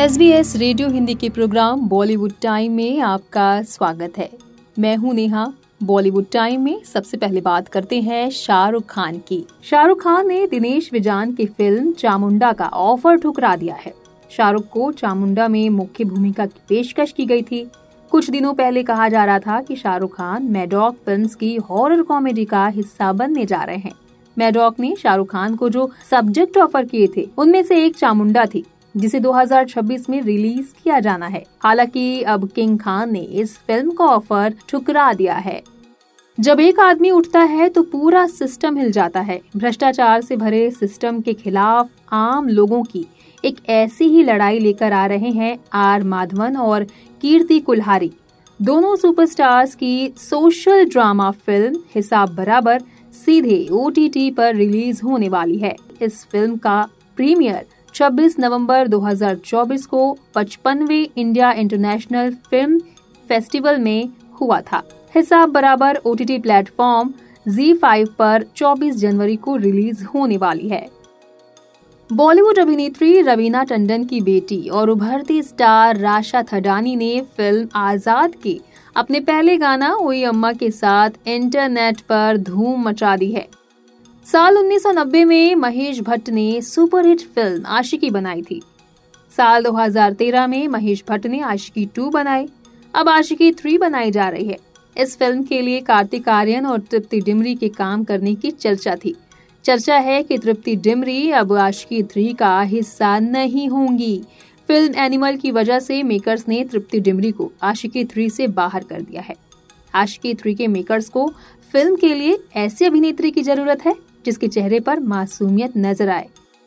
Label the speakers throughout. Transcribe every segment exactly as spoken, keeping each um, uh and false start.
Speaker 1: S B S radio Hindi के programme Bollywood time में आपका स्वागत है। मैं हूं नेहा। बॉलीवुड टाइम में सबसे पहले बात करते हैं शाहरुख खान की। शाहरुख खान ने दिनेश विजान की फिल्म चामुंडा का ऑफर ठुकरा दिया है। शाहरुख को चामुंडा में मुख्य भूमिका की पेशकश की गई थी। कुछ दिनों पहले कहा जा रहा था कि शाहरुख खान मैडॉक फिल्म्स की हॉरर कॉमेडी का हिस्सा बनने जा रहे हैं। मैडॉक ने शाहरुख खान को जो सब्जेक्ट ऑफर किए थे उनमें से एक चामुंडा थी, जिसे दो हज़ार छब्बीस में रिलीज किया जाना है। हालांकि अब किंग खान ने इस फिल्म का ऑफर ठुकरा दिया है। जब एक आदमी उठता है तो पूरा सिस्टम हिल जाता है। भ्रष्टाचार से भरे सिस्टम के खिलाफ आम लोगों की एक ऐसी ही लड़ाई लेकर आ रहे हैं आर माधवन और कीर्ति कुल्हारी। दोनों सुपरस्टार्स की social drama film Hisaab Barabar सीधे ओ टी टी पर रिलीज होने वाली है। इस फिल्म का प्रीमियर छब्बीस नवंबर दो हज़ार चौबीस को पचपनवें इंडिया इंटरनेशनल फिल्म फेस्टिवल में हुआ था। Hisaab Barabar O T T platform Zee five पर चौबीस जनवरी को रिलीज होने वाली है। बॉलीवुड अभिनेत्री रवीना टंडन की बेटी और उभरती स्टार राशा थडानी ने फिल्म आजाद के अपने पहले गाना ओई अम्मा के साथ इंटरनेट पर धूम मचा दी है। साल उन्नीस सौ नब्बे में महेश भट्ट ने सुपरहिट फिल्म आशिकी बनाई थी। साल दो हज़ार तेरह में महेश भट्ट ने आशिकी टू बनाई। अब आशिकी थ्री बनाई जा रही है। इस फिल्म के लिए कार्तिक आर्यन और तृप्ति डिमरी के काम करने की चर्चा थी। चर्चा है कि तृप्ति डिमरी अब आशिकी थ्री का हिस्सा नहीं होंगी। फिल्म एनिमल की वजह से मेकर्स ने तृप्ति डिमरी को आशिकी थ्री से बाहर कर दिया है। आशिकी थ्री के मेकर्स को फिल्म के लिए ऐसी अभिनेत्री की जरूरत है जिसके चेहरे पर मासूमियत नजर आए।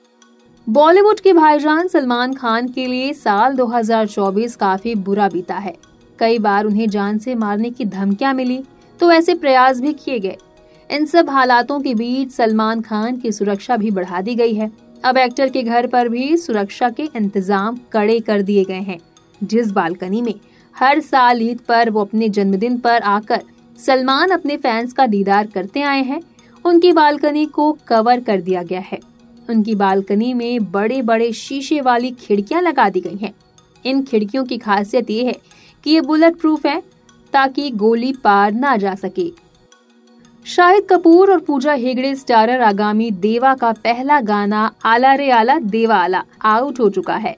Speaker 1: बॉलीवुड के भाईजान सलमान खान के लिए साल दो हज़ार चौबीस काफी बुरा बीता है। कई बार उन्हें जान से मारने की धमकियां मिली तो ऐसे प्रयास भी किए गए। इन सब हालातों के बीच सलमान खान की सुरक्षा भी बढ़ा दी गई है। अब एक्टर के घर पर भी सुरक्षा के इंतजाम कड़े कर दिए गए हैं। जिस बालकनी में हर साल ईद पर वो अपने जन्मदिन पर आकर सलमान अपने फैंस का दीदार करते आए हैं, उनकी बालकनी को कवर कर दिया गया है। उनकी बालकनी में बड़े बड़े शीशे वाली खिड़कियां लगा दी गई हैं। इन खिड़कियों की खासियत ये है कि ये बुलेट प्रूफ है ताकि गोली पार ना जा सके। शाहिद कपूर और पूजा हेगड़े स्टारर आगामी देवा का पहला गाना आला रे आला देवा आला आउट हो चुका है।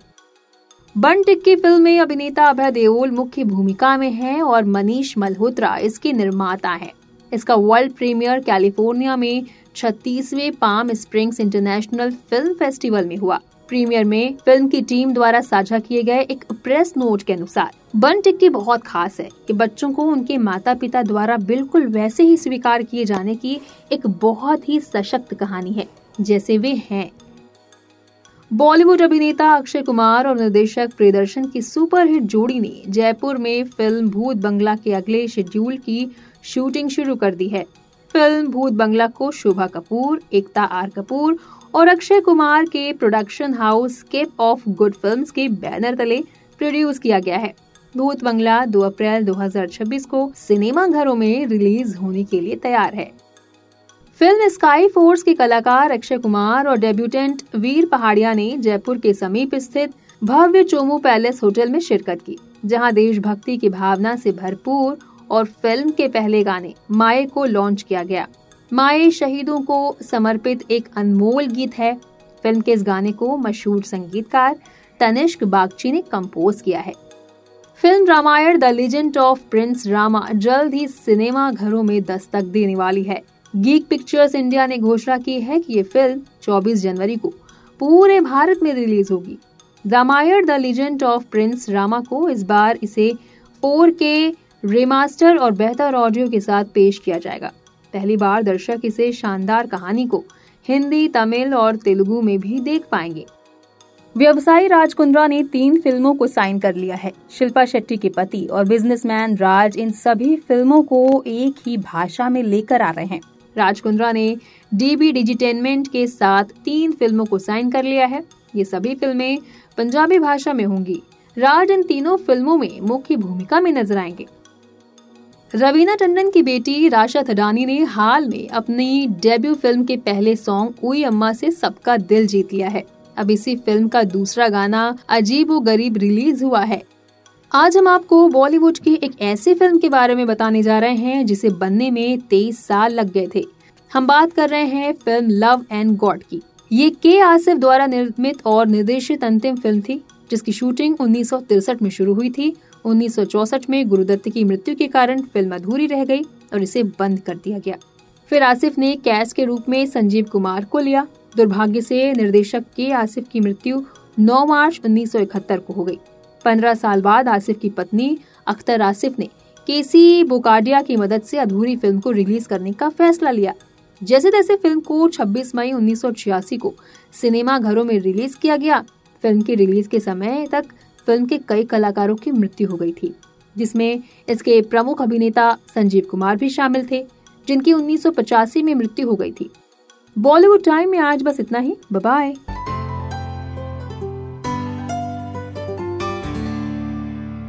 Speaker 1: बन टिक्की फिल्म में अभिनेता अभय देओल मुख्य भूमिका में है और मनीष मल्होत्रा इसके निर्माता हैं। इसका वर्ल्ड प्रीमियर कैलिफोर्निया में छत्तीसवें Palm Springs international film festival में हुआ। प्रीमियर में फिल्म की टीम द्वारा साझा किए गए एक प्रेस नोट के अनुसार बन टिक्की बहुत खास है कि बच्चों को उनके माता पिता द्वारा बिल्कुल वैसे ही स्वीकार किए जाने की एक बहुत ही सशक्त कहानी है जैसे वे हैं। बॉलीवुड अभिनेता अक्षय कुमार और निर्देशक प्रियदर्शन की सुपरहिट जोड़ी ने जयपुर में फिल्म भूत बंगला के अगले शेड्यूल की शूटिंग शुरू कर दी है। फिल्म भूत बंगला को शोभा कपूर, एकता आर कपूर और अक्षय कुमार के production house Cape of good films के बैनर तले प्रोड्यूस किया गया है। भूत बंगला दो अप्रैल दो हज़ार छब्बीस को सिनेमा घरों में रिलीज होने के लिए तैयार है। फिल्म स्काई फोर्स के कलाकार अक्षय कुमार और डेब्यूटेंट वीर पहाड़िया ने जयपुर के समीप स्थित भव्य चोमू पैलेस होटल में शिरकत की, जहां देशभक्ति की भावना से भरपूर और फिल्म के पहले गाने माए को लॉन्च किया गया। माए शहीदों को समर्पित एक अनमोल गीत है। फिल्म के इस गाने को मशहूर संगीतकार तनिष्क बागची ने कंपोज किया है। Film Ramayana the legend of prince Rama जल्द ही सिनेमा घरों में दस्तक देने वाली है। गीक पिक्चर्स इंडिया ने घोषणा की है कि ये फिल्म चौबीस जनवरी को पूरे भारत में रिलीज होगी। Ramayana the legend of prince Rama को इस बार इसे फोर के रिमास्टर और बेहतर ऑडियो के साथ पेश किया जाएगा। पहली बार दर्शक इसे शानदार कहानी को हिंदी, तमिल और तेलुगु में भी देख पाएंगे। व्यवसायी राज कुंद्रा ने तीन फिल्मों को साइन कर लिया है। शिल्पा शेट्टी के पति और बिजनेसमैन राज इन सभी फिल्मों को एक ही भाषा में लेकर आ रहे हैं। राज कुंद्रा ने डीबी डिजिटेनमेंट के साथ तीन फिल्मों को साइन कर लिया है। ये सभी फिल्में पंजाबी भाषा में होंगी। राज इन तीनों फिल्मों में मुख्य भूमिका में नजर आएंगे। रवीना टंडन की बेटी राशा थडानी ने हाल में अपनी डेब्यू फिल्म के पहले सॉन्ग ओई अम्मा से सबका दिल जीत लिया है। अब इसी फिल्म का दूसरा गाना अजीबोगरीब रिलीज हुआ है। आज हम आपको बॉलीवुड की एक ऐसी फिल्म के बारे में बताने जा रहे हैं जिसे बनने में तेईस साल लग गए थे। हम बात कर रहे हैं फिल्म लव एंड गॉड की। ये के आसिफ द्वारा निर्मित और निर्देशित अंतिम फिल्म थी, जिसकी शूटिंग उन्नीस सौ तिरसठ में शुरू हुई थी। उन्नीस सौ चौसठ में गुरुदत्त की मृत्यु के कारण फिल्म अधूरी रह गई और इसे बंद कर दिया गया। फिर आसिफ ने कैस के रूप में संजीव कुमार को लिया। दुर्भाग्य से निर्देशक के आसिफ की मृत्यु नौ मार्च उन्नीस सौ इकहत्तर को हो गई। पंद्रह साल बाद आसिफ की पत्नी अख्तर आसिफ ने केसी बोकाडिया की मदद से अधूरी फिल्म को रिलीज करने का फैसला लिया। जैसे तैसे फिल्म को छब्बीस मई उन्नीस सौ छियासी को सिनेमा घरों में रिलीज किया गया। फिल्म के रिलीज के समय तक फिल्म के कई कलाकारों की मृत्यु हो गई थी, जिसमें इसके प्रमुख अभिनेता संजीव कुमार भी शामिल थे, जिनकी उन्नीस सौ पचासी में मृत्यु हो गई थी। बॉलीवुड टाइम में आज बस इतना ही। Bye bye.